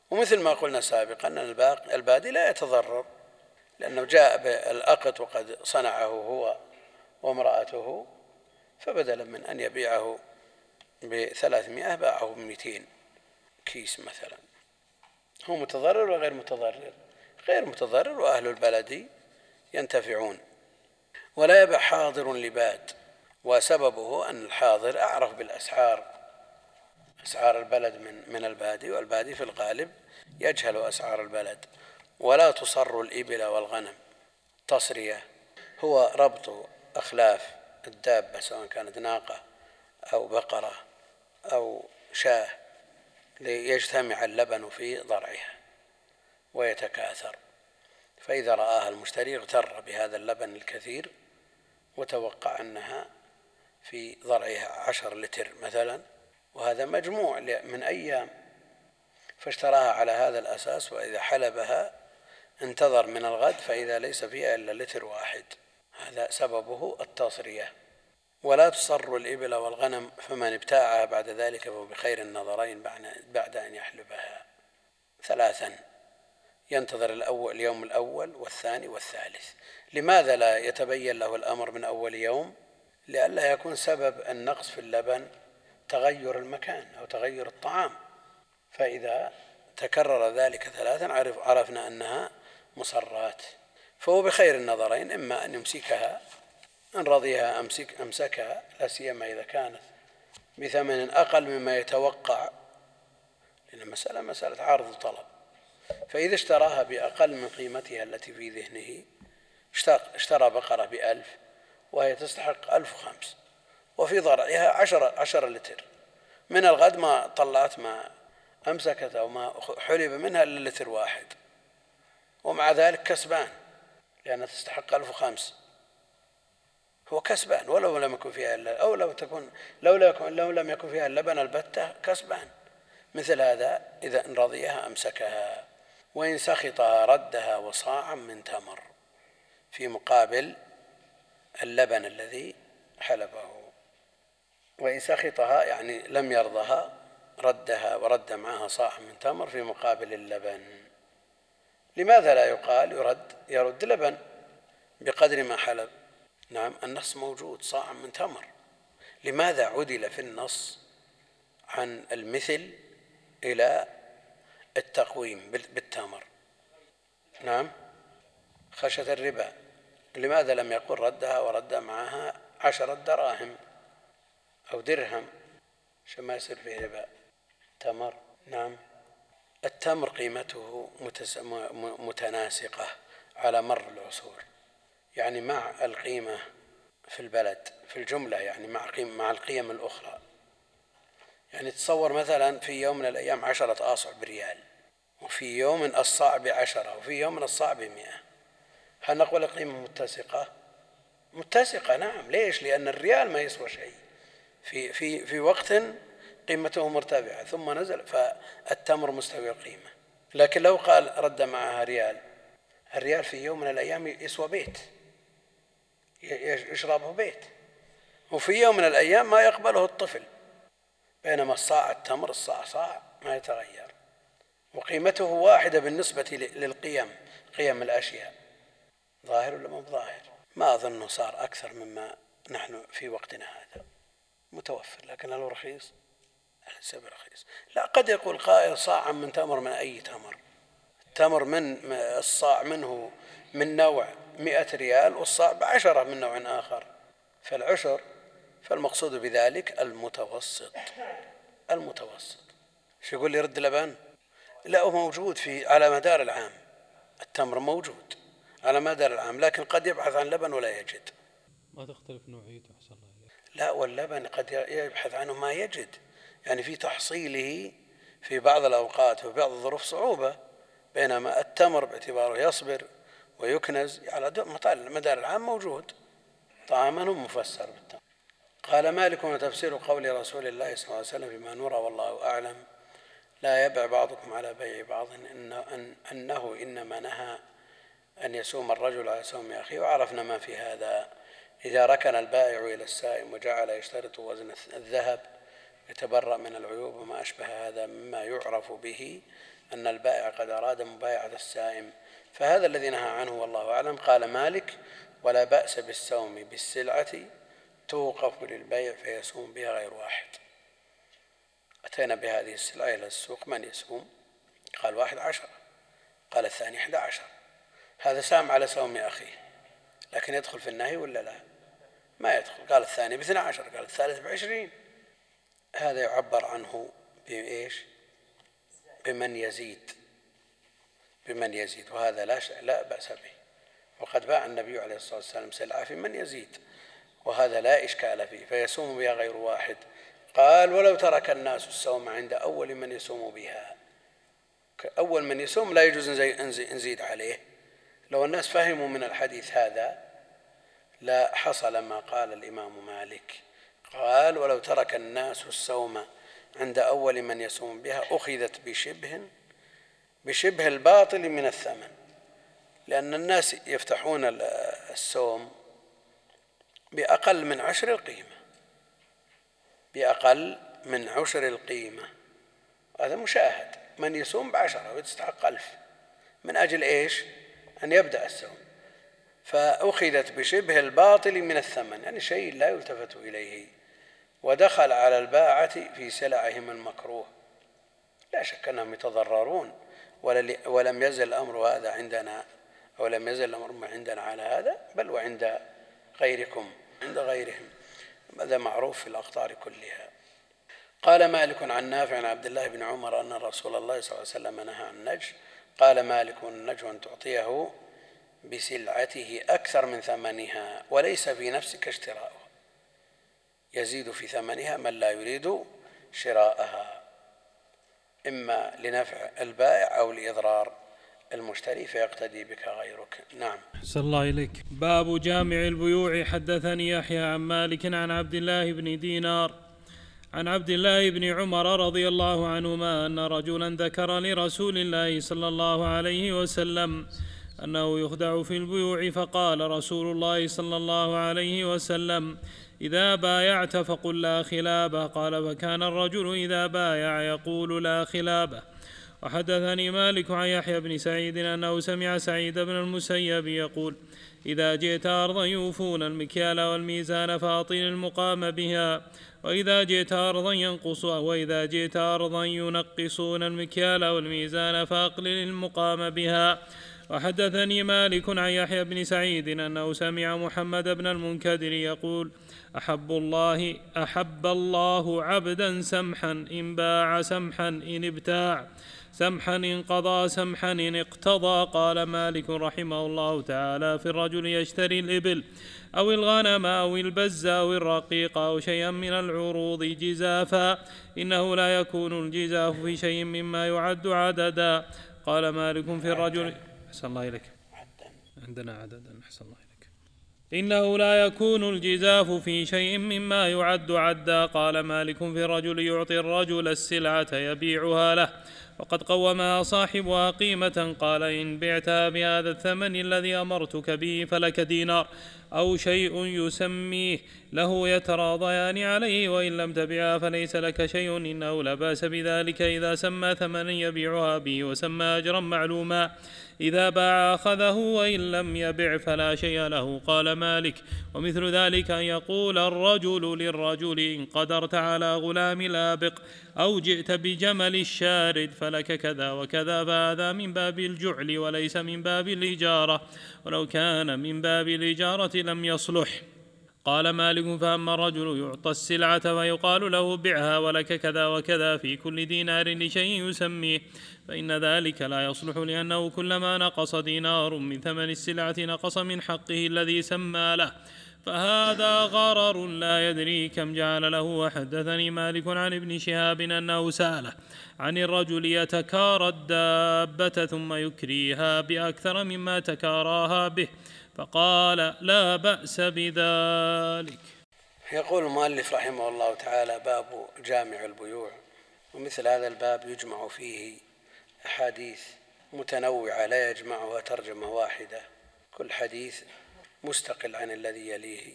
ومثل ما قلنا سابقا أن البادي لا يتضرر، لأنه جاء بالأقط وقد صنعه هو وامرأته، فبدلا من أن يبيعه ب300 باعه ب200 كيس مثلا. هو متضرر وغير متضرر؟ غير متضرر، وأهل البلد ينتفعون. ولا يبع حاضر لباد، وسببه أن الحاضر أعرف بالأسعار، أسعار البلد من البادي، والبادي في الغالب يجهل أسعار البلد. ولا تصر الإبل والغنم. تصرية هو ربط أخلاف الدابة سواء كانت ناقة أو بقرة أو شاة ليجتمع اللبن في ضرعها ويتكاثر، فإذا رآها المشتري اغتر بهذا اللبن الكثير وتوقع أنها في ضرعها 10 لتر مثلا، وهذا مجموع من أيام، فاشتراها على هذا الأساس، وإذا حلبها انتظر من الغد فإذا ليس فيها إلا لتر واحد، هذا سببه التصرية. ولا تصر الإبل والغنم، فمن ابتاعها بعد ذلك فهو بخير النظرين بعد أن يحلبها 3، ينتظر اليوم الأول والثاني والثالث. لماذا لا يتبين له الأمر من أول يوم؟ لئلا يكون سبب النقص في اللبن تغير المكان أو تغير الطعام، فإذا تكرر ذلك 3 عرفنا أنها مصرات، فهو بخير النظرين، إما أن يمسكها إن رضيها أمسكها، لا سيما إذا كانت بثمن أقل مما يتوقع، لأن المسألة مسألة عرض وطلب، فإذا اشتراها بأقل من قيمتها التي في ذهنه، اشترى بقرة ب1000 وهي تستحق 1005 وفي ضرعها 10 لتر، من الغد ما طلعت ما أمسكت أو ما حلب منها إلا لتر واحد، ومع ذلك كسبان لأنها تستحق 1005، هو كسبان ولو لم يكن فيها أو لو لم يكن فيها اللبن البتة كسبان. مثل هذا إذا إن رضيها أمسكها، وإن سخطها ردها وصاعا من تمر في مقابل اللبن الذي حلبه. وإن سخطها يعني لم يرضها ردها ورد معها صاعا من تمر في مقابل اللبن. لماذا لا يقال يرد لبن بقدر ما حلب؟ نعم، النص موجود صاعا من تمر. لماذا عدل في النص عن المثل إلى التقويم بالتمر؟ نعم، خشية الربا. لماذا لم يقل ردها ورد معها 10 دراهم أو درهم عشان ما يصير فيه ربا؟ تمر. نعم، التمر قيمته متناسقة على مر العصور، يعني مع القيمة في البلد في الجملة، يعني مع القيم الأخرى. يعني تصور مثلا في يوم من الأيام 10 آصع بريال، وفي يوم الصاع ب10، وفي يوم الصاع ب100، هل نقول القيمة متسقة؟ متسقة، نعم. ليش؟ لأن الريال ما يسوى شيء في وقت قيمته مرتفعة ثم نزل، فالتمر مستوي القيمة. لكن لو قال رد معها ريال، الريال في يوم من الأيام يسوى بيت يشربه بيت، وفي يوم من الأيام ما يقبله الطفل، بينما الصاع التمر الصاع صاع ما يتغير، وقيمته واحدة بالنسبة للقيم، قيم الأشياء. ظاهر ولا مو ظاهر؟ ما أظنه صار أكثر مما نحن في وقتنا هذا متوفر، لكن هل رخيص؟ ليس برخيص. لا، قد يقول قائل صاعا من تمر، من أي تمر؟ التمر من الصاع منه من نوع 100 ريال، والصاع ب10 من نوع آخر، فالعشر، فالمقصود بذلك المتوسط. شو يقول لي رد لبن؟ لا، هو موجود على مدار العام، التمر موجود على مدار العام، لكن قد يبحث عن لبن ولا يجد. ما تختلف نوعيته أحسن الله إليك. لا، واللبن قد يبحث عنه ما يجد، يعني في تحصيله في بعض الأوقات وفي بعض الظروف صعوبة، بينما التمر باعتباره يصبر ويكنز على مدار العام موجود طعاما مفسر بالتمر. قال مالك: وتفسير قول رسول الله صلى الله عليه وسلم فيما نرى والله أعلم: لا يبع بعضكم على بيع بعض، أنه إنما نهى أن يسوم الرجل على سوم أخيه. وعرفنا ما في هذا. إذا ركن البائع إلى السائم وجعل يشترط وزن الذهب يتبرأ من العيوب وما أشبه هذا مما يعرف به أن البائع قد أراد مبايعة السائم، فهذا الذي نهى عنه والله أعلم. قال مالك: ولا بأس بالسوم بالسلعة توقف للبيع فيسوم بها غير واحد. أتينا بهذه السلعة إلى السوق، من يسوم؟ قال 11، قال الثاني 11. هذا سام على سوم أخيه، لكن يدخل في النهي ولا لا؟ ما يدخل. قال الثاني ب12، قال الثالث ب20. هذا يعبر عنه بإيش؟ بمن يزيد، وهذا لا بأس به. وقد باع النبي عليه الصلاة والسلام سلعة في من يزيد، وهذا لا إشكال فيه، فيسوم بها غير واحد. قال: ولو ترك الناس السوم عند أول من يسوم بها. أول من يسوم لا يجوز نزيد عليه. لو الناس فهموا من الحديث هذا لا حصل ما قال الإمام مالك. قال: ولو ترك الناس السوم عند أول من يسوم بها أخذت بشبه الباطل من الثمن، لأن الناس يفتحون السوم بأقل من 10 القيمة، هذا مشاهد. من يسوم ب10 ويستحق 1000 من أجل إيش؟ أن يبدأ السوم، فأخذت بشبه الباطل من الثمن، يعني شيء لا يلتفت إليه، ودخل على الباعة في سلعهم المكروه. لا شك أنهم يتضررون، ولم يزل الأمر هذا عندنا، أو لم يزل الأمر عندنا على هذا، بل وعند غيركم عند غيرهم، هذا معروف في الأقطار كلها. قال مالك عن نافع عن عبد الله بن عمر أن رسول الله صلى الله عليه وسلم نهى عن النجش. قال مالك: النجش أن تعطيه بسلعته أكثر من ثمنها وليس في نفسك اشتراؤها، يزيد في ثمنها من لا يريد شراءها، إما لنفع البائع أو لإضرار المشتري فيقتدي بك غيرك. نعم. أحسن الله إليك. باب جامع البيوع. حدثني يحيى عن مالك عن عبد الله بن دينار عن عبد الله بن عمر رضي الله عنهما أن رجلا ذكر لرسول الله صلى الله عليه وسلم أنه يخدع في البيوع، فقال رسول الله صلى الله عليه وسلم: إذا بايعت فقل لا خلابة. قال: فكان الرجل إذا بايع يقول لا خلابة. وحدثني مالك عن يحيى بن سعيد أنه سمع سعيد بن المسيب يقول: إذا جئت أرضا يوفون المكيال والميزان فأطل المقام بها، وإذا جئت أرضا ينقصون المكيال والميزان فأقلل المقام بها. وحدثني مالك عن يحيى بن سعيد أنه سمع محمد بن المنكدر يقول: أحب الله عبدا سمحا إن باع، سمحا إن ابتاع، سمحا إن قضى، سمحا إن اقتضى. قال مالك رحمه الله تعالى: في الرجل يشتري الإبل أو الغنم أو البز أو الرقيق أو شيئا من العروض جزافا، إنه لا يكون الجزاف في شيء مما يعد عددا. قال مالك في الرجل أحسن الله إليك، عندنا عددا، أحسن الله إليك، إنه لا يكون الجزاف في شيء مما يعد عدا. قال مالك في الرجل يعطي الرجل السلعة يبيعها له وقد قومها صاحبها قيمة، قال: إن بعتها بهذا الثمن الذي أمرتك به فلك دينار أو شيء يسميه له يتراضيان عليه، وإن لم تبعها فليس لك شيء، إنه لا بأس بذلك إذا سمى ثمنا يبيعها به وسمى أجرا معلوما، إذا باع أخذه وإن لم يبع فلا شيء له. قال مالك: ومثل ذلك أن يقول الرجل للرجل: إن قدرت على غلام الآبق أو جئت بجمل الشارد فلك كذا وكذا، فهذا من باب الجعل وليس من باب الإجارة، ولو كان من باب الإجارة لم يصلح. قال مالك: فأما الرجل يعطى السلعة ويقال له: بعها ولك كذا وكذا في كل دينار لشيء يسميه، فإن ذلك لا يصلح، لأنه كلما نقص دينار من ثمن السلعة نقص من حقه الذي سمى له، فهذا غرر لا يدري كم جعل له. وحدثني مالك عن ابن شهاب أنه سأله عن الرجل يتكارى الدابة ثم يكريها بأكثر مما تكاراها به، فقال: لا بأس بذلك. يقول المؤلف رحمه الله تعالى: باب جامع البيوع. ومثل هذا الباب يجمع فيه أحاديث متنوعة لا يجمعها ترجمة واحدة، كل حديث مستقل عن الذي يليه.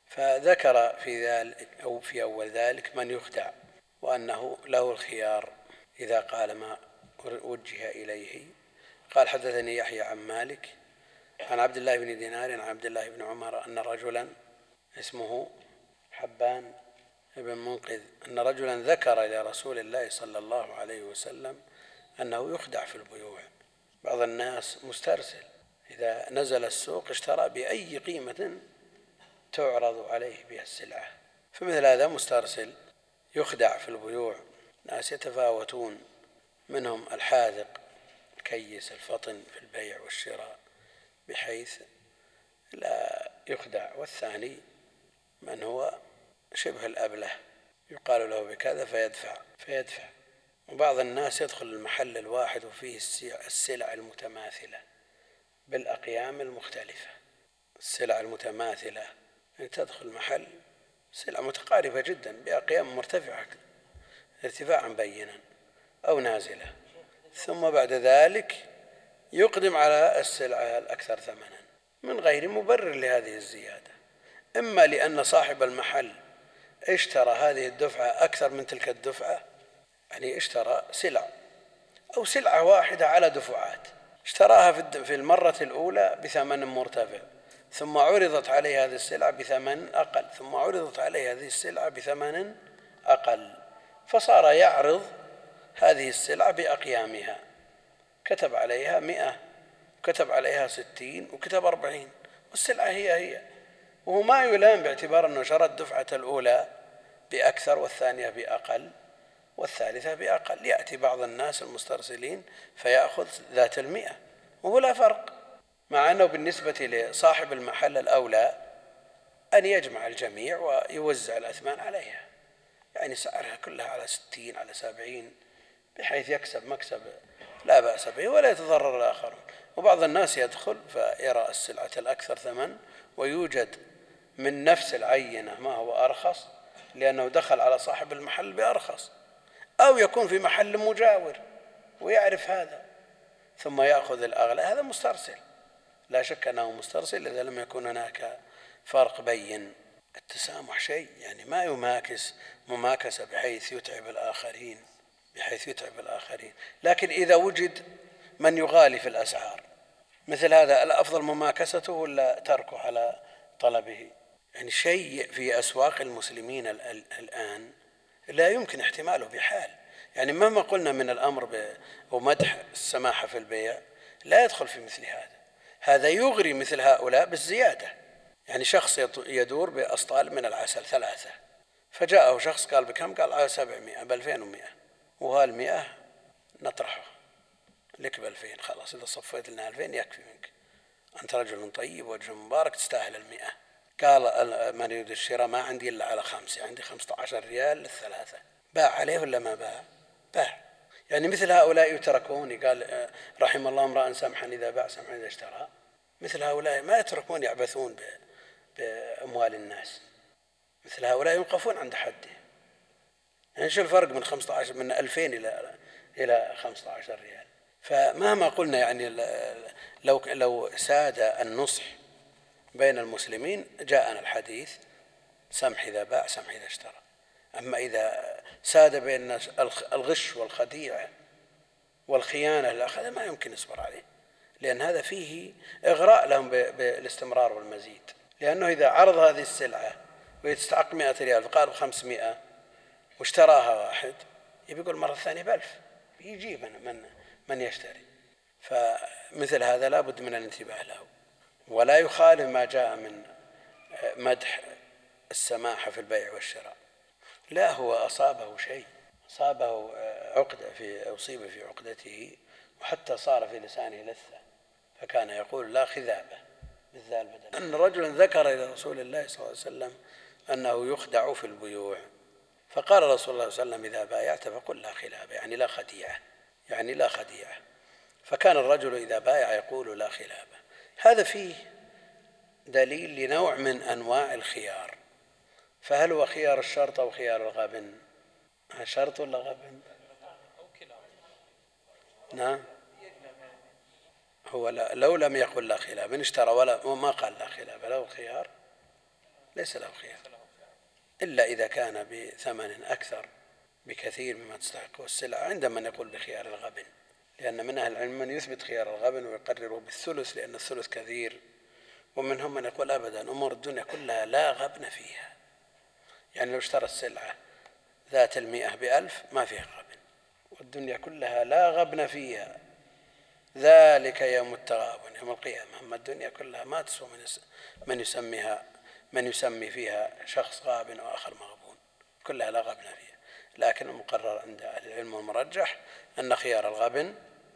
فذكر في ذلك أو في أول ذلك من يخدع، وأنه له الخيار إذا قال ما وجه إليه. قال حدثني يحيى عن مالك عن عبد الله بن دينار عن عبد الله بن عمر أن رجلا اسمه حبان بن منقذ أن رجلا ذكر إلى رسول الله صلى الله عليه وسلم أنه يخدع في البيوع. بعض الناس مسترسل، إذا نزل السوق اشترى بأي قيمة تعرض عليه بها السلعة، فمثل هذا مسترسل يخدع في البيوع. ناس يتفاوتون، منهم الحاذق الكيس الفطن في البيع والشراء بحيث لا يخدع، والثاني من هو شبه الأبله يقال له بكذا فيدفع. وبعض الناس يدخل المحل الواحد وفيه السلع المتماثلة بالأقيام المختلفة. السلع المتماثلة يعني تدخل محل سلع متقاربة جدا بأقيام مرتفعة ارتفاعا بينا أو نازلة، ثم بعد ذلك يقدم على السلعة الأكثر ثمنا من غير مبرر لهذه الزيادة، إما لأن صاحب المحل اشترى هذه الدفعة أكثر من تلك الدفعة، يعني اشترى سلع أو سلعة واحدة على دفعات، اشتراها في المرة الأولى بثمن مرتفع، ثم عرضت عليه هذه السلعة بثمن أقل، ثم عرضت عليه هذه السلعة بثمن أقل، فصار يعرض هذه السلعة بأقيامها، كتب عليها 100 وكتب عليها 60 وكتب 40 والسلعة هي، وهو ما يلام باعتبار أنه شرى الدفعة الأولى بأكثر والثانية بأقل والثالثة بأقل. يأتي بعض الناس المسترسلين فيأخذ ذات 100 وهو لا فرق، مع أنه بالنسبة لصاحب المحل الأولى أن يجمع الجميع ويوزع الأثمان عليها، يعني سعرها كلها على 60 على 70 بحيث يكسب مكسب لا بأس به ولا يتضرر الآخرون. وبعض الناس يدخل فيرى السلعة الأكثر ثمن ويوجد من نفس العينة ما هو أرخص لأنه دخل على صاحب المحل بأرخص، أو يكون في محل مجاور ويعرف هذا ثم يأخذ الأغلى. هذا مسترسل، لا شك أنه مسترسل إذا لم يكن هناك فرق بين. التسامح شيء يعني ما يماكس مماكسة بحيث يتعب الآخرين، لكن إذا وجد من يغالي في الأسعار مثل هذا الأفضل مماكسته ولا تركه على طلبه؟ يعني شيء في أسواق المسلمين الآن لا يمكن احتماله بحال، يعني مهما قلنا من الأمر ومدح السماحة في البيع لا يدخل في مثل هذا يغري مثل هؤلاء بالزيادة. يعني شخص يدور بأسطال من العسل 3، فجاءه شخص قال بكم؟ قال 700 ب2100، وهال 100 نطرحه لك ب2000، خلاص إذا صفيت لنا 2000 يكفي منك، أنت رجل طيب وجه مبارك تستاهل 100. قال من يريد الشراء ما عندي إلا على 5، عندي 15 ريال للثلاثة. باع عليه ولا ما باع؟ يعني مثل هؤلاء يتركون. قال رحم الله امرأ سمحا إذا باع سمحا إذا اشترى. مثل هؤلاء ما يتركون يعبثون بأموال الناس، مثل هؤلاء يوقفون عند حده. يعني شو الفرق من 2000 إلى 15 ريال؟ فمهما قلنا يعني لو ساد النصح بين المسلمين جاءنا الحديث سمح إذا باع سمح إذا اشترى. أما إذا ساد بين الناس الغش والخديعة والخيانة هذا ما يمكن نصبر عليه، لأن هذا فيه إغراء لهم بالاستمرار والمزيد. لأنه إذا عرض هذه السلعة ويستحق 100 ريال فقال 500 واشتراها واحد، يقول مرة ثانية ب1000 يجيب من يشتري. فمثل هذا لا بد من الانتباه له، ولا يخالف ما جاء من مدح السماحة في البيع والشراء. لا، هو أصابه شيء، أصابه عقدة أصيب في عقدته، وحتى صار في لسانه لثة، فكان يقول لا خذابة بالذال بدل. أن رجلا ذكر إلى رسول الله صلى الله عليه وسلم أنه يخدع في البيوع، فقال رسول الله صلى الله عليه وسلم إذا بايعت فقل لا خلابة، يعني لا خديعة. فكان الرجل إذا بايع يقول لا خلابة. هذا فيه دليل لنوع من أنواع الخيار. فهل هو خيار الشرط أو خيار الغبن؟ شرط ولا غبن؟ نعم، هو لو لم يقل لا خلابة اشترى وما قال لا خلابة له خيار، ليس له خيار إلا إذا كان بثمن أكثر بكثير مما تستحقه السلعة، عند من يقول بخيار الغبن. لأن من أهل العلم من يثبت خيار الغبن ويقرره بالثلث لأن الثلث كثير، ومنهم من يقول أبدا أمور الدنيا كلها لا غبن فيها، يعني لو اشترى السلعة ذات 100 ب1000 ما فيها غبن، والدنيا كلها لا غبن فيها، ذلك يوم التغابن يوم القيامة. أما الدنيا كلها ما تسوى من يسمي فيها شخص غابن وآخر مغبون، كلها لا غبن فيها. لكن المقرر عند أهل العلم والمرجح أن خيار الغبن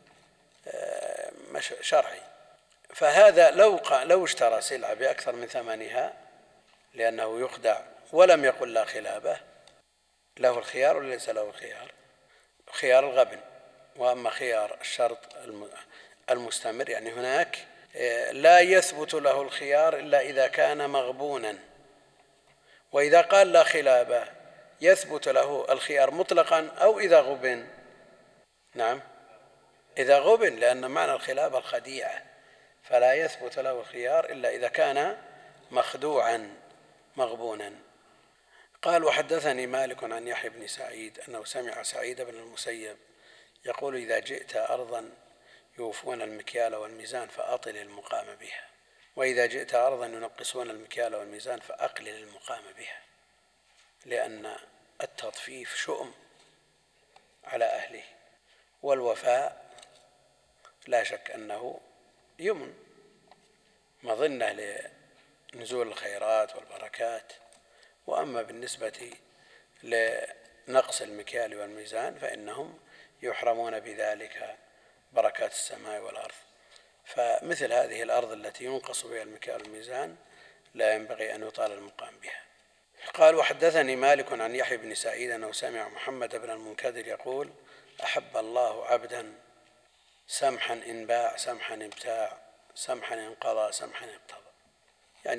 شرعي. فهذا لو اشترى سلعة بأكثر من ثمنها لأنه يخدع ولم يقل لا خلابه، له الخيار وليس له الخيار، خيار الغبن. وأما خيار الشرط المستمر يعني هناك لا يثبت له الخيار إلا إذا كان مغبونا، وإذا قال لا خلابه يثبت له الخيار مطلقا أو إذا غبن. نعم إذا غبن، لأن معنى الخلابة الخديعة، فلا يثبت له الخيار إلا إذا كان مخدوعا مغبونا. قال وحدثني مالك عن يحيى بن سعيد أنه سمع سعيد بن المسيب يقول إذا جئت أرضا يوفون المكيال والميزان فأطل المقام بها، وإذا جئت أرضا ينقصون المكيال والميزان فأقلل المقام بها، لأن التطفيف شؤم على أهله، والوفاء لا شك أنه يمن مظنة لنزول الخيرات والبركات. وأما بالنسبة لنقص المكيال والميزان فإنهم يحرمون بذلك بركات السماء والأرض. فمثل هذه الأرض التي ينقص بها المكيال والميزان لا ينبغي أن يطال المقام بها. قال وحدثني مالك عن يحيى بن سعيد أنه سمع محمد بن المنكدر يقول أحب الله عبدا سمحا إن باع سمحا إن ابتاع سمحا إن قضى سمحا إن اقتضى، يعني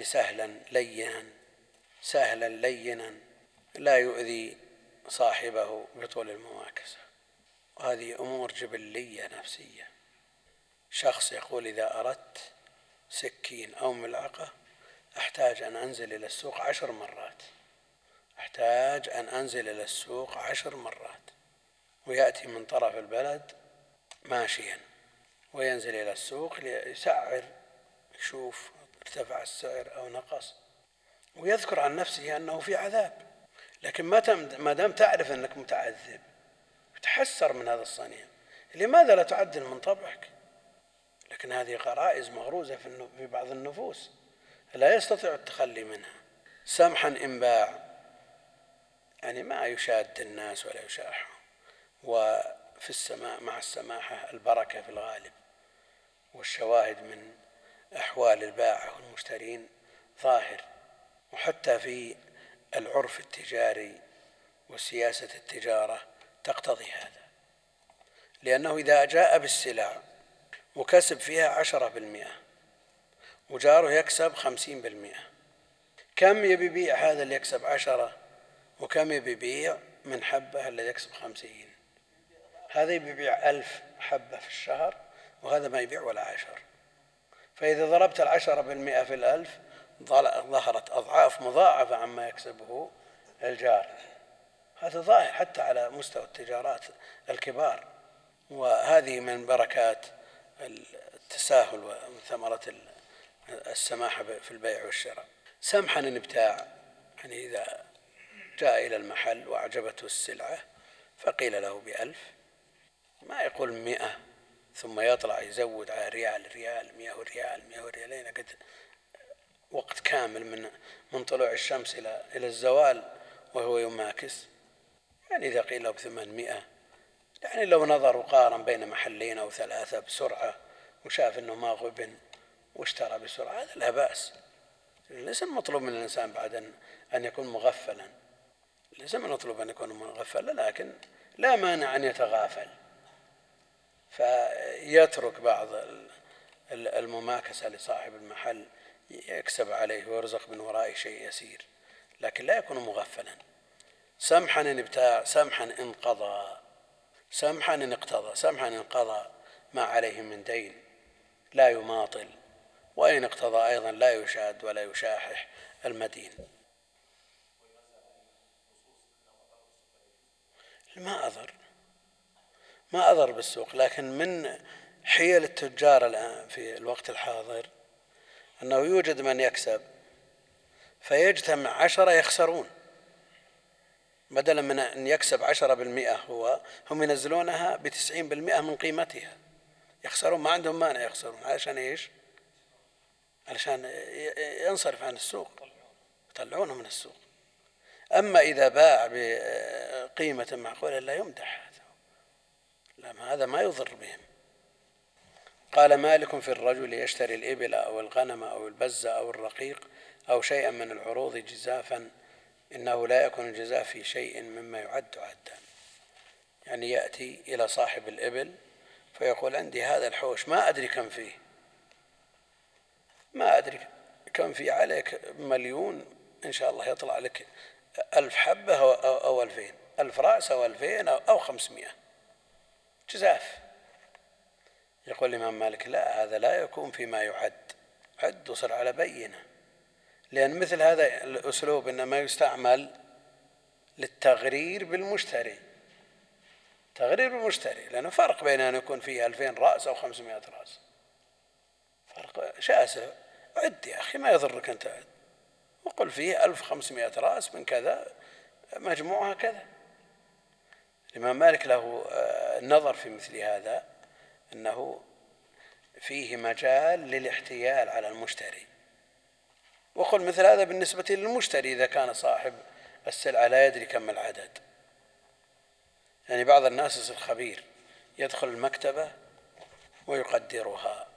سهلا لينا لا يؤذي صاحبه بطول المماكسة. وهذه أمور جبلية نفسية. شخص يقول إذا أردت سكين أو ملعقة أحتاج أن أنزل إلى السوق 10 مرات، ويأتي من طرف البلد ماشيا وينزل إلى السوق ليسعر يشوف ارتفع السعر أو نقص، ويذكر عن نفسه أنه في عذاب. لكن ما دام تعرف أنك متعذب تحسر من هذا الصنيع، لماذا لا تعدل من طبعك؟ لكن هذه غرائز مغروزة في بعض النفوس لا يستطيع التخلي منها. سمحا إن باع يعني ما يشاد الناس ولا يشاحهم، وفي السماء مع السماحة البركة في الغالب، والشواهد من أحوال البائع والمشترين ظاهر. وحتى في العرف التجاري وسياسة التجارة تقتضي هذا، لأنه إذا جاء بالسلع وكسب فيها 10% وجاره يكسب 50%، كم يبيع هذا اللي يكسب 10 وكم يبيع من حبة اللي يكسب 50؟ هذا يبيع 1000 حبة في الشهر وهذا ما يبيع ولا 10. فإذا ضربت 10% في 1000 ظهرت أضعاف مضاعفة عما يكسبه الجار. هذا ظاهر حتى على مستوى التجارات الكبار. وهذه من بركات التساهل ومن ثمرة السماحة في البيع والشراء. سمحا إن ابتاع يعني إذا جاء إلى المحل وأعجبته السلعة فقيل له ب1000، ما يقول 100 ثم يطلع يزود على ريال 100 ريالين قد وقت كامل من طلوع الشمس إلى الزوال وهو يماكس. يعني إذا قيل له ب800 يعني لو نظر وقارن بين محلين أو 3 بسرعة وشاف أنه ما غبن واشترى بسرعة هذا لا بأس. ليس المطلوب من الإنسان بعد أن يكون مغفلا، ليس المطلوب أن يكون مغفلا، لكن لا مانع أن يتغافل فيترك بعض المماكسة لصاحب المحل يكسب عليه ويرزق من ورائه شيء يسير، لكن لا يكون مغفلا. سمحا إن ابتاع سمحا إن قضى سمحا إن اقتضى سمحا إن قضى ما عليه من دين لا يماطل، وإن اقتضى أيضا لا يشاد ولا يشاحح المدين. ما أضر بالسوق. لكن من حيل التجار الآن في الوقت الحاضر أنه يوجد من يكسب فيجتمع 10 يخسرون، بدلا من أن يكسب 10% هم ينزلونها ب90% من قيمتها، يخسرون، ما عندهم مانع يخسرون. علشان إيش؟ علشان ينصرف عن السوق، يطلعونه من السوق. أما إذا باع بقيمة معقولة لا يمدح هذا ما يضر بهم. قال مالك في الرجل يشتري الإبل أو الغنم أو البز أو الرقيق أو شيئا من العروض جزافا إنه لا يكون الجزاف في شيء مما يعد عدا. يعني يأتي إلى صاحب الإبل فيقول عندي هذا الحوش ما أدري كم فيه، ما أدري كم فيه، عليك 1,000,000 إن شاء الله يطلع لك 1000 حبة أو 2000، 1000 رأس أو 2000 أو 500 جزاف. يقول الإمام مالك لا، هذا لا يكون فيما يعد، عد وصر على بينة، لأن مثل هذا الأسلوب إنما يستعمل للتغرير بالمشتري، تغرير بالمشتري، لأنه فرق بين أن يكون فيه 2000 رأس أو 500 رأس، فرق شاسع. عد يا أخي، ما يضرك أنت عد، وقل فيه 1500 رأس من كذا مجموعها كذا. الإمام مالك له النظر في مثل هذا، أنه فيه مجال للاحتيال على المشتري. وقل مثل هذا بالنسبة للمشتري إذا كان صاحب السلعة لا يدري كم العدد. يعني بعض الناس يصير خبير، يدخل المكتبة ويقدرها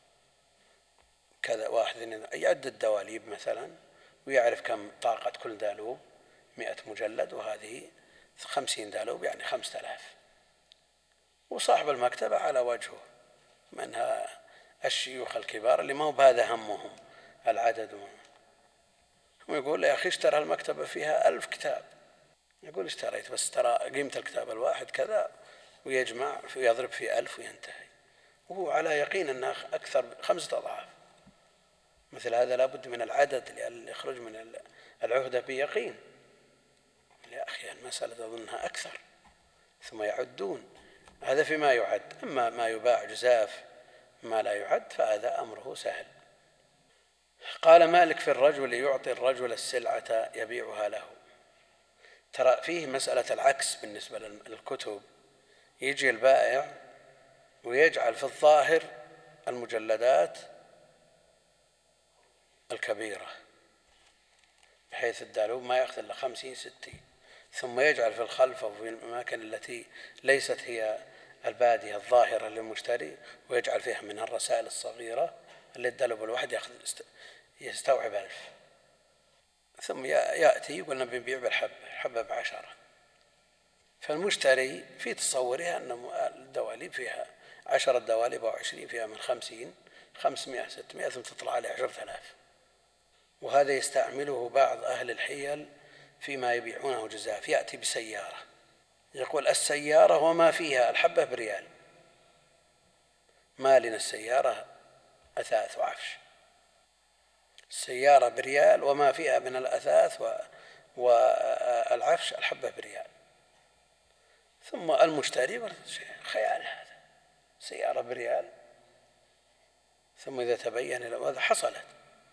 كذا، واحد يعد الدواليب مثلا ويعرف كم طاقة كل دالوب، 100 مجلد، وهذه 50 دالوب يعني 5000. وصاحب المكتبة على وجهه منها الشيوخ الكبار اللي ما هو بهذا همهم العدد، هم يقول يا أخي اشترى المكتبة فيها 1000 كتاب، يقول اشتريت بس ترى قيمة الكتاب الواحد كذا، ويجمع ويضرب في 1000 وينتهي، وهو على يقين أنها أكثر 5 أضعاف. مثل هذا لابد من العدد لأن يخرج من العهدة بيقين. يا أخي المسألة أظنها أكثر، ثم يعدون. هذا فيما يعد. أما ما يباع جزاف ما لا يعد فهذا أمره سهل. قال مالك في الرجل يعطي الرجل السلعة يبيعها له. ترى فيه مسألة العكس بالنسبة للكتب، يجي البائع ويجعل في الظاهر المجلدات الكبيرة بحيث الدالوب ما يأخذ إلا 50-60، ثم يجعل في الخلف أو في الأماكن التي ليست هي البادية الظاهرة للمشتري ويجعل فيها من الرسائل الصغيرة اللي الدالوب الواحد يستوعب 1000. ثم يأتي يقول نبي نبيع بالحبة 10. فالمشتري في تصوره أن الدواليب فيها 10 دواليب أو 20 فيها من 50 500 600 ثم تطلع عليه 10,000. وهذا يستعمله بعض أهل الحيل فيما يبيعونه جزاف. يأتي بسيارة يقول السيارة وما فيها الحبة بريال، ما لنا السيارة أثاث وعفش، السيارة بريال وما فيها من الأثاث والعفش الحبة بريال. ثم المشتري خيال هذا، سيارة بريال. ثم إذا تبين له هذا حصلت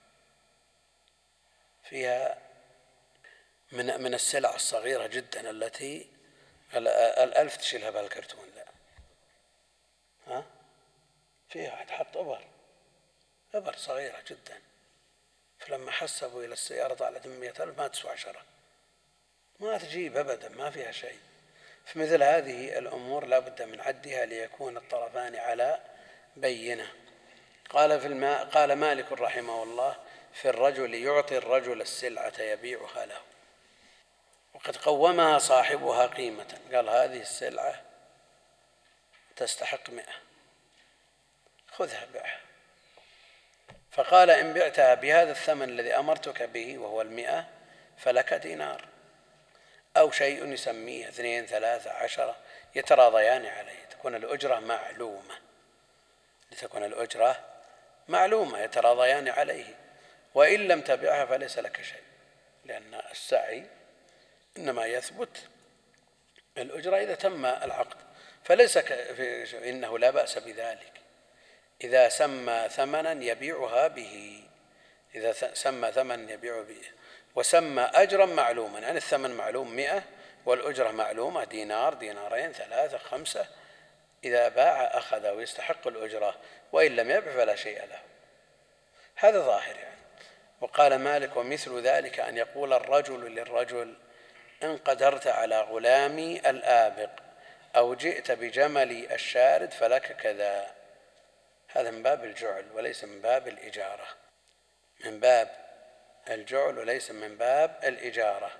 فيها من السلع الصغيرة جدا التي 1000 تشيلها بهالكرتون، لا فيها واحد حط إبر صغيرة جدا، فلما حسبوا إلى السيارة طلعت 100,000 ما تسوى 10، ما تجيب أبدا، ما فيها شيء. فمثل هذه الأمور لا بد من عدها ليكون الطرفان على بينة. قال مالك رحمه الله في الرجل يعطي الرجل السلعة يبيعها له وقد قومها صاحبها قيمة، قال هذه السلعة تستحق 100 خذها بيعها، فقال إن بعتها بهذا الثمن الذي أمرتك به وهو 100 فلك دينار أو شيء يسميه 2 3 10 يتراضيان عليه، تكون الأجرة معلومة، لتكون الأجرة معلومة يتراضيان عليه. وإن لم تبعها فليس لك شيء، لأن السعي إنما يثبت الأجرة إذا تم العقد. فليس إنه لا بأس بذلك إذا سمى ثمنا يبيعها به، إذا سمى ثمنا يبيع به وسمى أجرا معلوما، يعني الثمن معلوم 100 والأجرة معلومة دينار دينارين 3 5، إذا باع أخذ ويستحق الأجرة، وإن لم يبع فلا شيء له. هذا ظاهر يعني. وقال مالك: ومثل ذلك أن يقول الرجل للرجل: إن قدرت على غلامي الآبق أو جئت بجملي الشارد فلك كذا. هذا من باب الجعل وليس من باب الإجارة، من باب الجعل وليس من باب الإجارة.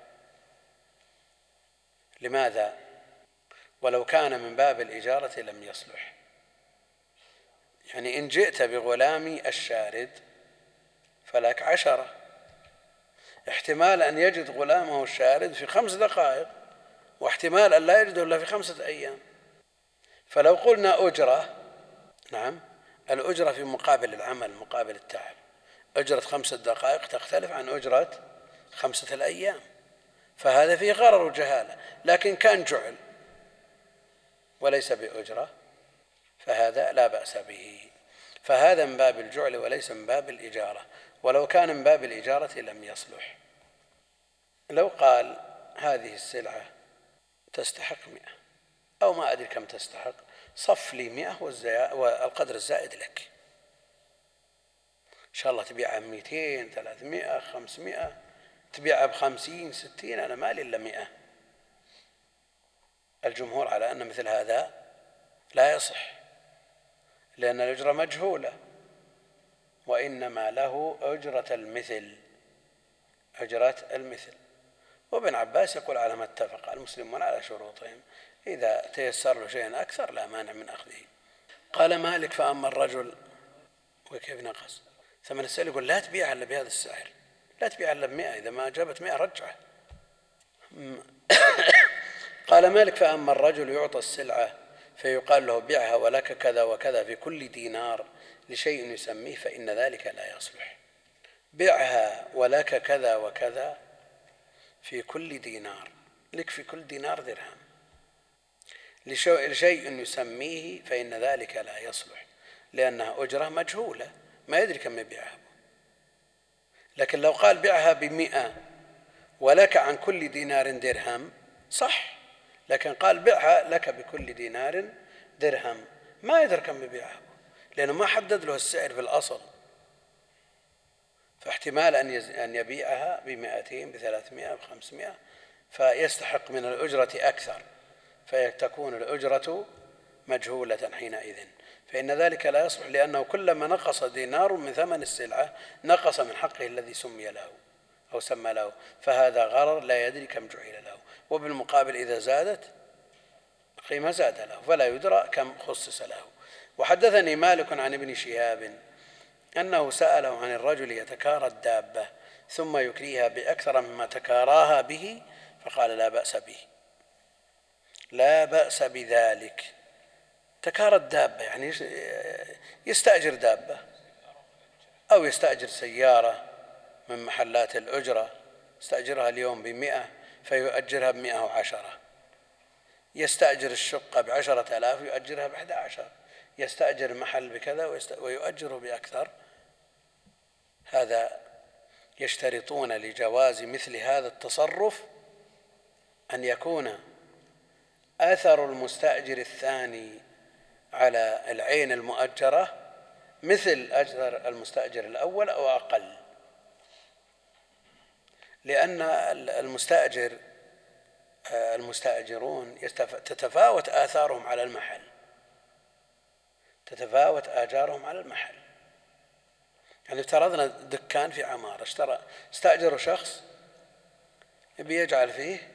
لماذا؟ ولو كان من باب الإجارة لم يصلح. يعني إن جئت بغلامي الشارد فلك 10، احتمال أن يجد غلامه الشارد في 5 دقائق، واحتمال أن لا يجده إلا في 5 أيام. فلو قلنا أجرة، نعم، الأجرة في مقابل العمل مقابل التعب، أجرة 5 دقائق تختلف عن أجرة 5 الأيام، فهذا فيه غرر وجهالة. لكن كان جعل وليس بأجرة فهذا لا بأس به، فهذا من باب الجعل وليس من باب الإجارة. ولو كان من باب الإجارة لم يصلح. لو قال: هذه السلعة تستحق 100 أو ما أدري كم تستحق، صف لي 100 والقدر الزائد لك، إن شاء الله تبيعها 200 300 500، تبيعها ب50 60، أنا مالي إلا 100. الجمهور على أن مثل هذا لا يصح، لأن الأجرة مجهولة، وإنما له أجرة المثل، أجرة المثل. وابن عباس يقول: على ما اتفق المسلمون على شروطهم، إذا تيسر له شيء أكثر لا مانع من أخذه. قال مالك: فأما الرجل، وكيف نقص ثمن السلعة؟ يقول: لا تبيعها إلا بهذا السعر، لا تبيعها إلا ب100، إذا ما جابت 100 رجعه. قال مالك: فأما الرجل يعطى السلعة فيقال له: بيعها ولك كذا وكذا في كل دينار لشيء يسميه، فإن ذلك لا يصلح. بيعها ولك كذا وكذا في كل دينار، لك في كل دينار درهم لشيء يسميه، فإن ذلك لا يصلح، لأنها أجرة مجهولة ما يدري كم يبيعها. لكن لو قال: بيعها ب100 ولك عن كل دينار درهم، صح، لكن قال: بيعها لك بكل دينار درهم، ما يدري كم يبيعها لأنه ما حدد له السعر في الأصل، فاحتمال أن يبيعها ب200 ب300 ب500 فيستحق من الأجرة أكثر، فتكون الأجرة مجهولة حينئذ، فإن ذلك لا يصلح، لأنه كلما نقص دينار من ثمن السلعة نقص من حقه الذي سمي له أو سمى له، فهذا غرر لا يدري كم جعل له. وبالمقابل إذا زادت قيمة زاد له، فلا يدرى كم خصص له. وحدثني مالك عن ابن شهاب أنه سأله عن الرجل يتكارى الدابة ثم يكريها بأكثر مما تكاراها به، فقال: لا بأس به، لا بأس بذلك. تكارى الدابة يعني يستأجر دابة أو يستأجر سيارة من محلات الأجرة، يستأجرها اليوم ب100 فيؤجرها ب110، يستأجر الشقة ب10,000 ويؤجرها ب11، يستأجر محل بكذا ويؤجره بأكثر. هذا يشترطون لجواز مثل هذا التصرف أن يكون أثر المستأجر الثاني على العين المؤجرة مثل أجر المستأجر الأول أو أقل، لأن المستأجرون تتفاوت آثارهم على المحل، تتفاوت آجارهم على المحل. يعني افترضنا دكان في عمارة، استأجروا شخص يبي يجعل فيه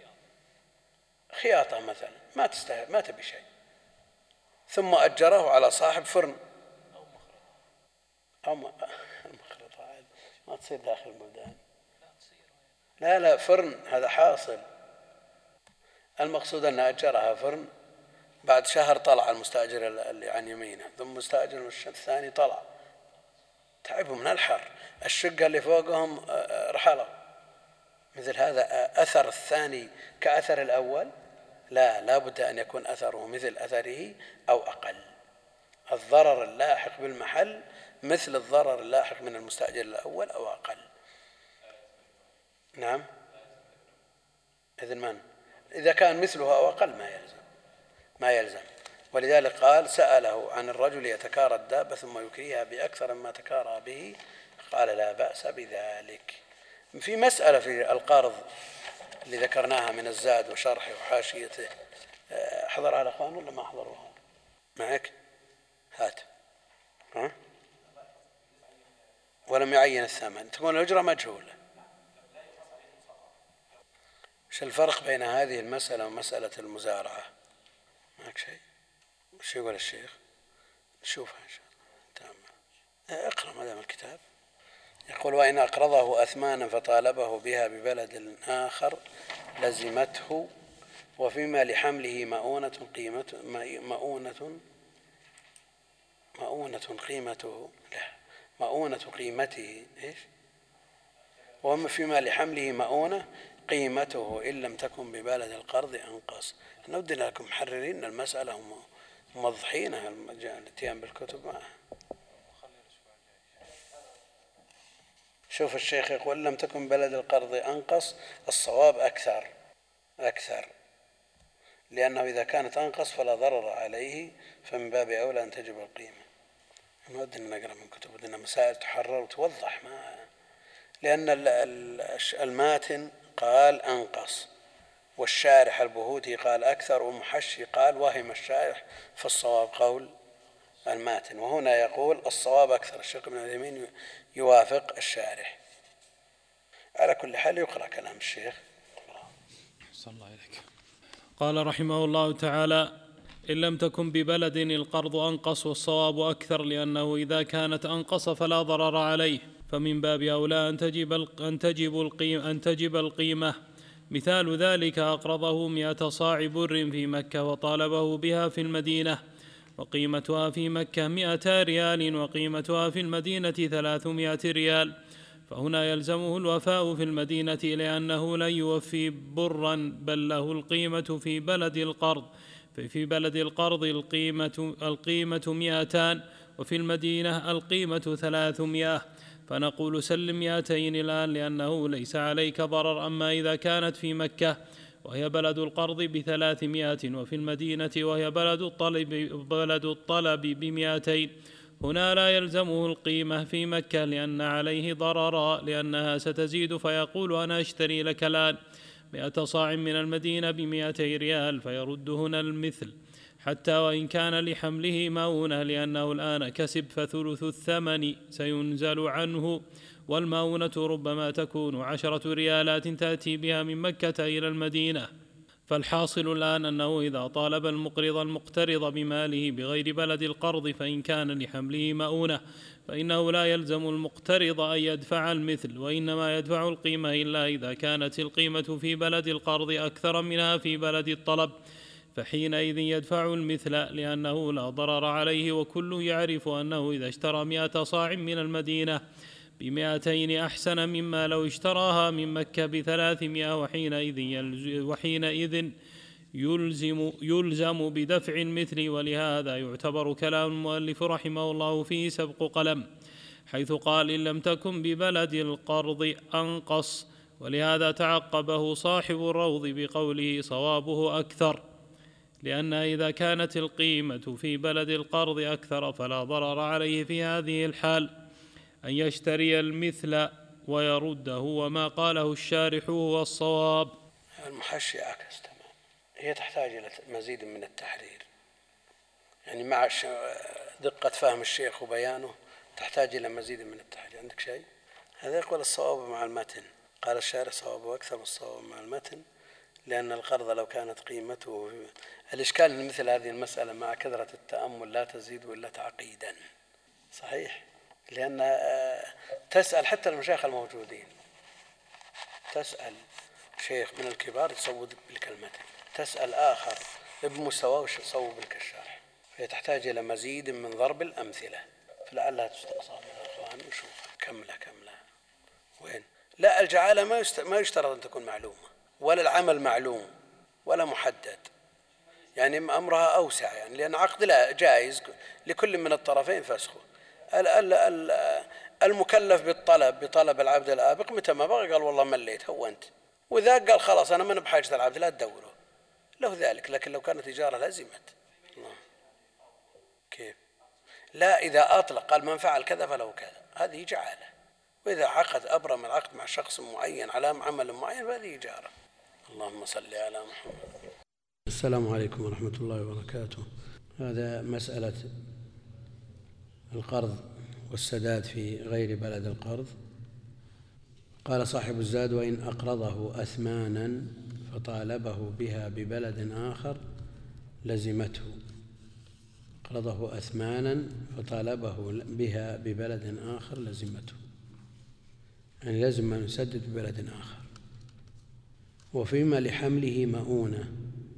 خياطة مثلا، ما تبي شيء، ثم أجره على صاحب فرن أو المخرطة، ما تصير داخل البلدان، لا فرن، هذا حاصل. المقصود أن أجرها فرن، بعد شهر طلع المستأجر اللي عن يمينه، ثم مستأجر الثاني طلع، تعبوا من الحر، الشقة اللي فوقهم رحلوا. مثل هذا أثر الثاني كأثر الأول، لا بد أن يكون أثره مثل أثره أو أقل. الضرر اللاحق بالمحل مثل الضرر اللاحق من المستأجر الأول أو أقل. نعم. إذن من إذا كان مثله أو أقل ما يلزم. ولذلك قال سأله عن الرجل يتكارى الدابة ثم يكريها بأكثر مما تكارى به، قال لا بأس بذلك. في مسألة في القرض اللي ذكرناها من الزاد وشرحه وحاشيته، حضرها الأخوان ولا ما حضروها؟ معك؟ هات. ولم يعين الثمن، تكون الأجرة مجهولة. ايش الفرق بين هذه المسألة ومسألة المزارعة؟ معك شيء؟ وش يقول الشيخ؟ نشوفها إن شاء الله. تمام. اقرأ ما دام الكتاب. يقول وإن أقرضه أثمانا فطالبه بها ببلد آخر لزمته، وفيما لحمله مؤونة قيمته إيش؟ وما فيما لحمله مؤونة قيمته إن لم تكن ببلد القرض أنقص. نود لكم محررين المسألة وموضحينها، الاتيان بالكتب معها. شوف الشيخ يقول لم تكن بلد القرض أنقص، الصواب أكثر، لأنه إذا كانت أنقص فلا ضرر عليه، فمن باب أولى أن تجب القيمة. ما ودنا نقرأ من كتب، ودنا مسائل تحرر وتوضح، لأن الماتن قال أنقص، والشارح البهوتي قال أكثر، ومحشي قال وهم الشارح، فالصواب قول الماتن. وهنا يقول الصواب أكثر. الشيخ ابن عثيمين يوافق الشارح. على كل حال يقرأ كلام الشيخ. صلى الله عليك. قال رحمه الله تعالى إن لم تكن ببلد القرض أنقص والصواب أكثر، لأنه إذا كانت أنقص فلا ضرر عليه، فمن باب أولى أن تجب القيمة. مثال ذلك أقرضه 100 صاع بر في مكة وطالبه بها في المدينة، وقيمتها في مكة 200 ريال وقيمتها في المدينة 300 ريال، فهنا يلزمه الوفاء في المدينة لأنه لن يوفي برا، بل له القيمة في بلد القرض. ففي بلد القرض القيمة 200 وفي المدينة القيمة 300، فنقول سلم 200 الآن لأنه ليس عليك ضرر. أما إذا كانت في مكة وهي بلد القرض ب300 وفي المدينة وهي بلد الطلب ب200، هنا لا يلزمه القيمة في مكة لأن عليه ضررا، لأنها ستزيد، فيقول أنا أشتري لك الآن 100 صاع من المدينة ب200 ريال، فيرد هنا المثل حتى وإن كان لحمله مؤونة، لأنه الآن كسب، فثلث الثمن سينزل عنه، والمؤونة ربما تكون 10 ريالات تأتي بها من مكة إلى المدينة. فالحاصل الآن أنه إذا طالب المقترض بماله بغير بلد القرض، فإن كان لحمله مؤونة فإنه لا يلزم المقترض أن يدفع المثل، وإنما يدفع القيمة إلا إذا كانت القيمة في بلد القرض أكثر منها في بلد الطلب، فحينئذ يدفع المثل لأنه لا ضرر عليه. وكل يعرف أنه إذا اشترى 100 صاع من المدينة ب200 أحسن مما لو اشتراها من مكة ب300، وحينئذ يلزم بدفع المثل. ولهذا يعتبر كلام المؤلف رحمه الله فيه سبق قلم، حيث قال إن لم تكن ببلد القرض أنقص، ولهذا تعقبه صاحب الروض بقوله صوابه أكثر، لأن إذا كانت القيمة في بلد القرض أكثر فلا ضرر عليه في هذه الحال أن يشتري المثل ويرده، وما قاله الشارح هو الصواب. المحشي عكس تمام، هي تحتاج إلى مزيد من التحرير، يعني مع دقة فهم الشيخ وبيانه تحتاج إلى مزيد من التحرير. عندك شيء؟ هذا يقول الصواب مع المتن، قال الشارح صوابه أكثر والصواب مع المتن، لأن القرض لو كانت قيمته الإشكال من مثل هذه المسألة مع كثرة التأمل لا تزيد إلا تعقيدا. صحيح، لأن تسأل حتى المشايخ الموجودين، تسأل شيخ من الكبار يصوب بالكلمتين، تسأل آخر بمستواه يصوب لك الشرح، فهي تحتاج إلى مزيد من ضرب الأمثلة، فلعلها تستقصى من الأخوان ونشوف كملها وين. لا، الجعالة ما يشترط أن تكون معلومة، ولا العمل معلوم ولا محدد، يعني أمرها أوسع، يعني لأن عقد لا جائز لكل من الطرفين فسخه. المكلف بطلب العبد الآبق متى ما بغى قال والله مليت هونت، وإذا قال خلاص أنا من بحاجة العبد لا تدوره له ذلك. لكن لو كانت تجارة لزمت. كيف؟ لا، إذا أطلق قال من فعل كذا فله كذا هذه جعالة، وإذا عقد أبرم العقد مع شخص معين على عمل معين فهذه إجارة. اللهم صل على محمد. السلام عليكم ورحمة الله وبركاته. هذا مسألة القرض والسداد في غير بلد القرض. قال صاحب الزاد: وإن أقرضه أثمانا فطالبه بها ببلد آخر لزمته. أقرضه أثمانا فطالبه بها ببلد آخر لزمته، يعني لازم أن يسدد ببلد آخر. وفيما لحمله مؤونة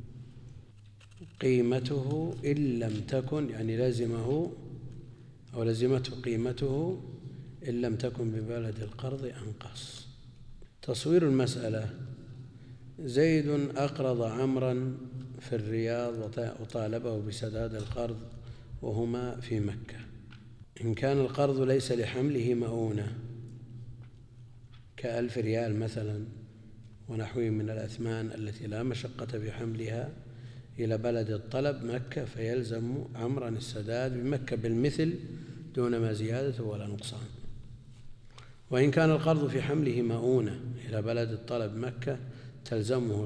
قيمته إن لم تكن، يعني لازمه أو لزمته قيمته إن لم تكن ببلد القرض أنقص. تصوير المسألة: زيد أقرض عمرا في الرياض وطالبه بسداد القرض وهما في مكة. إن كان القرض ليس لحمله مؤونة ك1,000 ريال مثلا ونحوه من الأثمان التي لا مشقة في حملها إلى بلد الطلب مكة، فيلزم عمرا السداد بمكة بالمثل دون ما زيادة ولا نقصان. وإن كان القرض في حمله مؤونة إلى بلد الطلب مكة تلزمه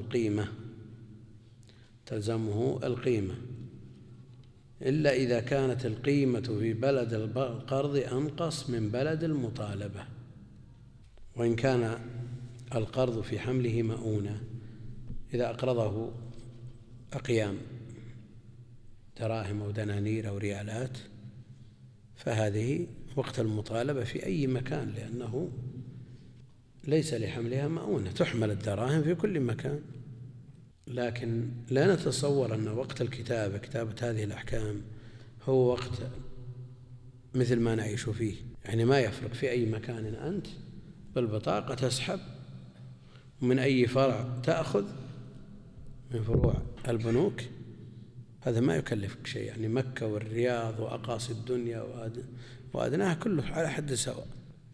القيمة إلا إذا كانت القيمة في بلد القرض أنقص من بلد المطالبة. وإن كان القرض في حمله مؤونة، إذا أقرضه أقيام دراهم أو دنانير أو ريالات، فهذه وقت المطالبة في أي مكان، لأنه ليس لحملها مؤونة، تحمل الدراهم في كل مكان. لكن لا نتصور أن وقت كتابة هذه الأحكام هو وقت مثل ما نعيش فيه، يعني ما يفرق في أي مكان أنت بالبطاقة تسحب، ومن أي فرع تأخذ من فروع البنوك، هذا ما يكلفك شيء. يعني مكة والرياض وأقاصي الدنيا وأدناها كله على حد سواء.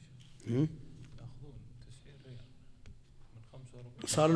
صار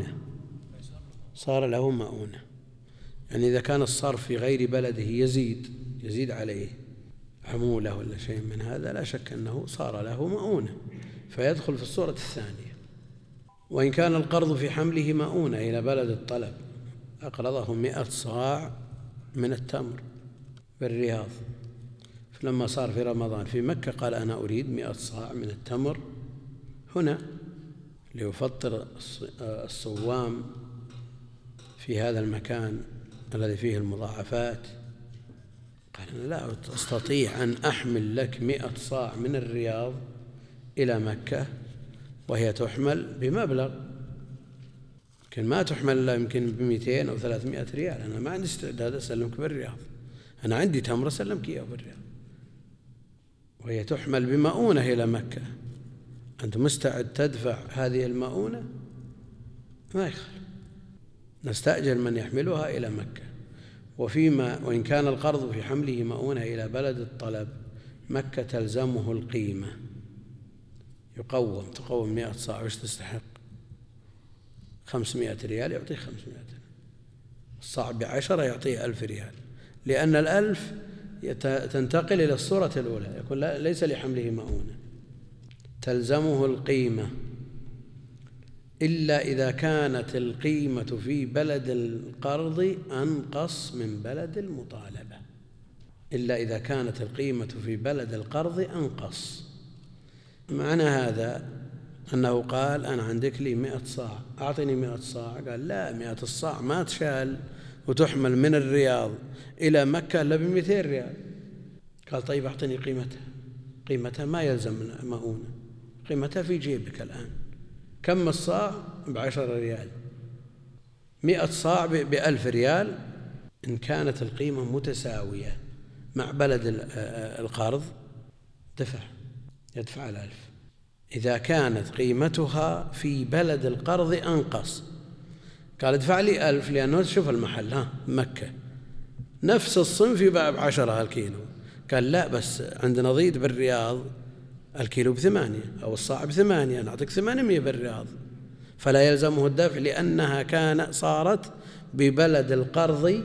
له مؤونة. يعني إذا كان الصرف في غير بلده يزيد عليه عمولة ولا شيء من هذا، لا شك أنه صار له مؤونة فيدخل في الصورة الثانية. وإن كان القرض في حمله مؤونة إلى بلد الطلب، أقرضه 100 صاع من التمر بالرياض، فلما صار في رمضان في مكة قال أنا أريد 100 صاع من التمر هنا ليفطر الصوام في هذا المكان الذي فيه المضاعفات. قال أنا لا أستطيع أن أحمل لك 100 صاع من الرياض إلى مكة وهي تحمل بمبلغ يمكن ما تحمل إلا يمكن ب200 أو 300 ريال. أنا ما عندي استعداد أسلمك بالرياض، أنا عندي تمر أسلمك إياه بالرياض، وهي تحمل بمؤونة إلى مكة. أنت مستعد تدفع هذه المؤونة؟ ما يخالف، نستأجر من يحملها إلى مكة. وإن كان القرض في حمله مؤونة إلى بلد الطلب مكة تلزمه القيمة، تقوم 100 صاع، وش تستحق؟ 500 ريال، يعطيه 500 ريال. الصاع ب10 يعطيه 1000 ريال، لأن 1000 تنتقل إلى الصورة الأولى، يقول ليس لحمله مؤونة، تلزمه القيمة إلا إذا كانت القيمة في بلد القرض أنقص من بلد المطالبة. معنى هذا أنه قال أنا عندك لي 100 صاع، أعطني 100 صاع. قال لا، 100 الصاع ما تشال وتحمل من الرياض إلى مكة إلا ب200 ريال. قال طيب أعطني قيمتها ما يلزم مؤونة، قيمتها في جيبك الآن. كم الصاع؟ ب10 ريال. 100 صاع ب1000 ريال. إن كانت القيمة متساوية مع بلد القرض يدفع 1000. إذا كانت قيمتها في بلد القرض أنقص قال ادفع لي 1000 لأنه شوف المحل مكة نفس الصنف يباع ب10 الكيلو. قال لا بس عندنا ضيد بالرياض الكيلو ب8 أو الصاع ب8 نعطيك 800 بالرياض، فلا يلزمه الدفع لأنها صارت ببلد القرض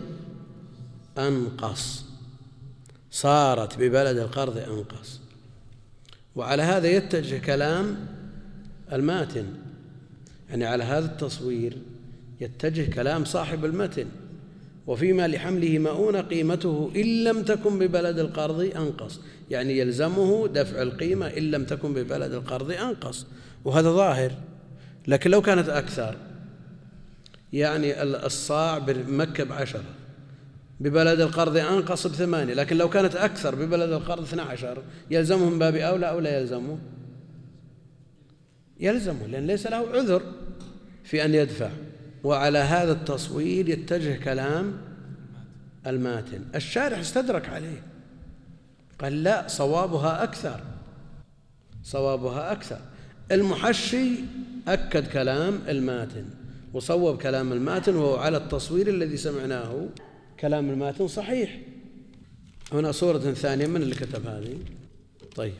أنقص، صارت ببلد القرض أنقص. وعلى هذا يتجه كلام الماتن، يعني على هذا التصوير يتجه كلام صاحب المتن: وفيما لحمله مؤونة قيمته إن لم تكن ببلد القرض أنقص، يعني يلزمه دفع القيمة إن لم تكن ببلد القرض أنقص، وهذا ظاهر. لكن لو كانت أكثر، يعني الصاع بمكة ب10 ببلد القرض أنقص ب8، لكن لو كانت أكثر ببلد القرض 12 يلزمه من باب أولى أو لا يلزمه؟ يلزمه، لأن ليس له عذر في أن يدفع. وعلى هذا التصوير يتجه كلام الماتن. الشارح استدرك عليه، قال لا، صوابها أكثر. المحشي أكد كلام الماتن وصوب كلام الماتن، وهو على التصوير الذي سمعناه كلام الماتن صحيح. هنا صورة ثانية من اللي كتب هذه. طيب،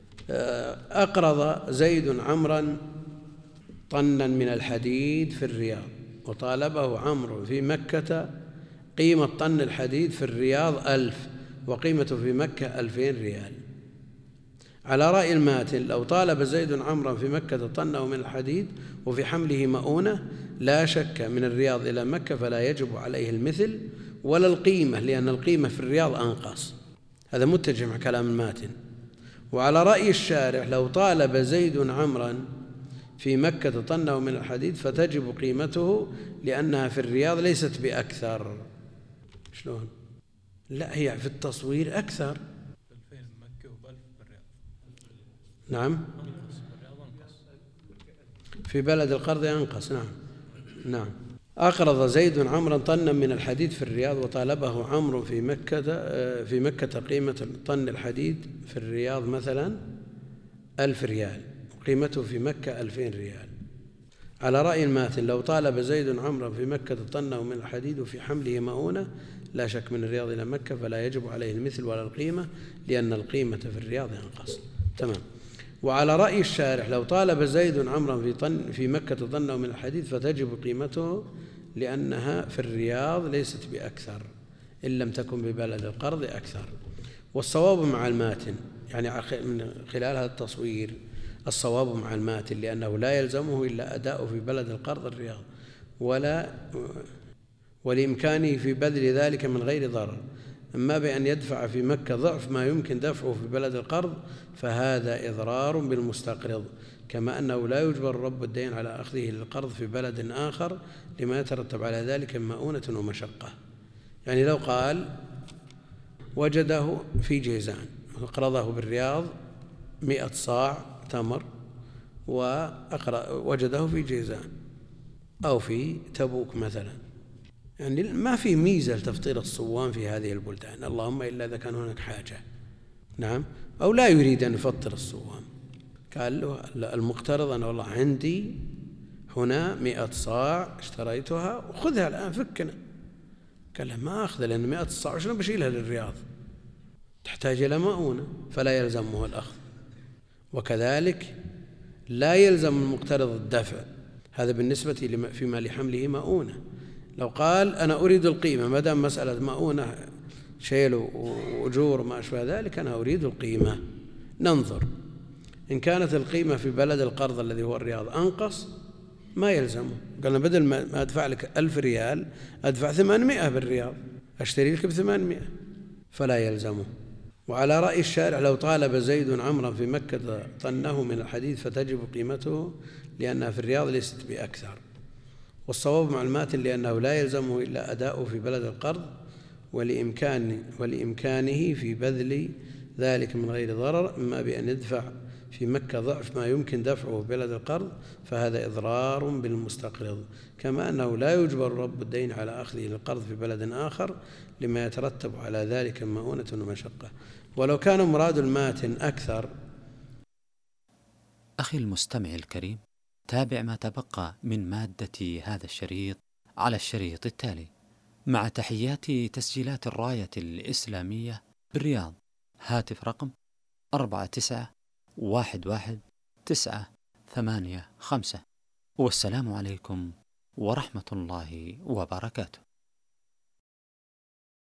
أقرض زيد عمرا طنا من الحديد في الرياض، وطالبه عمرو في مكة قيمة طن الحديد في الرياض 1000، وقيمته في مكة 2000 ريال. على رأي الماتن لو طالب زيد عمرا في مكة طنه من الحديد وفي حمله مؤونة لا شك من الرياض إلى مكة فلا يجب عليه المثل ولا القيمة، لأن القيمة في الرياض أنقص. هذا متجه مع كلام الماتن. وعلى رأي الشارح لو طالب زيد عمرا في مكة طنه من الحديد فتجب قيمته لأنها في الرياض ليست بأكثر. شلون؟ لا، هي في التصوير أكثر. نعم، في بلد القرض أنقص. نعم. أقرض زيد عمرا طنا من الحديد في الرياض، وطالبه عمرو في مكة قيمة طن الحديد في الرياض مثلا 1000 ريال، وقيمته في مكة 2000 ريال. على رأي الماتن لو طالب زيد عمرا في مكة طنه من الحديد وفي حمله مؤونة لا شك من الرياض إلى مكة فلا يجب عليه المثل ولا القيمة، لأن القيمة في الرياض أنقص. تمام. وعلى رأي الشارح لو طالب زيد عمرا في مكة طنه من الحديد فتجب قيمته لأنها في الرياض ليست بأكثر إن لم تكن ببلد القرض أكثر. والصواب مع الماتن، يعني من خلال هذا التصوير الصواب مع الماتن، لأنه لا يلزمه إلا أداء في بلد القرض الرياض ولإمكانه في بذل ذلك من غير ضرر. أما بأن يدفع في مكة ضعف ما يمكن دفعه في بلد القرض فهذا إضرار بالمستقرض، كما أنه لا يجبر رب الدين على أخذه للقرض في بلد آخر لما يترتب على ذلك من مؤونة ومشقة. يعني لو قال وجده في جيزان وقرضه بالرياض 100 صاع تمر ووجده في جيزان أو في تبوك مثلا، يعني ما في ميزة لتفطير الصوام في هذه البلدان، اللهم إلا إذا كان هناك حاجة. نعم. أو لا يريد أن يفطر الصوام، قال له المقترض أنا والله عندي هنا 100 صاع اشتريتها وخذها الآن فكنا. قال له ما أخذ، لأن 100 صاع شنو بشيلها للرياض، تحتاج إلى مؤونة فلا يلزمه الأخذ. وكذلك لا يلزم المقترض الدفع، هذا بالنسبة فيما لحمله مؤونة. لو قال أنا أريد القيمة، ما دام مسألة مؤونة شيل وأجور ما أشبه ذلك أنا أريد القيمة، ننظر إن كانت القيمة في بلد القرض الذي هو الرياض أنقص ما يلزمه. قالنا بدل ما أدفع لك 1000 ريال أدفع 800 بالرياض، أشتري لك ب800 فلا يلزمه. وعلى رأي الشارع لو طالب زيد عمرا في مكة طنه من الحديد فتجب قيمته لأنها في الرياض ليست بأكثر. والصواب مع الماتن لأنه لا يلزمه إلا أداؤه في بلد القرض ولإمكانه في بذل ذلك من غير ضرر، إما بأن يدفع في مكة ضعف ما يمكن دفعه في بلد القرض فهذا إضرار بالمستقرض، كما أنه لا يجبر رب الدين على أخذه للقرض في بلد آخر لما يترتب على ذلك من مؤونة ومشقة. ولو كان مراد الماتن أكثر. أخي المستمع الكريم، تابع ما تبقى من مادة هذا الشريط على الشريط التالي. مع تحيات تسجيلات الراية الإسلامية بالرياض. هاتف رقم 49111985. والسلام عليكم ورحمة الله وبركاته.